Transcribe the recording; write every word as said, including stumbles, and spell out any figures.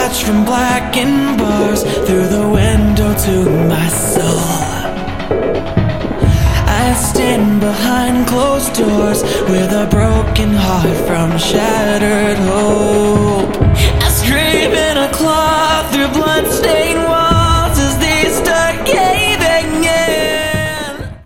watch from blackened bars through the window to my soul. I stand behind closed doors with a broken heart from shattered hope.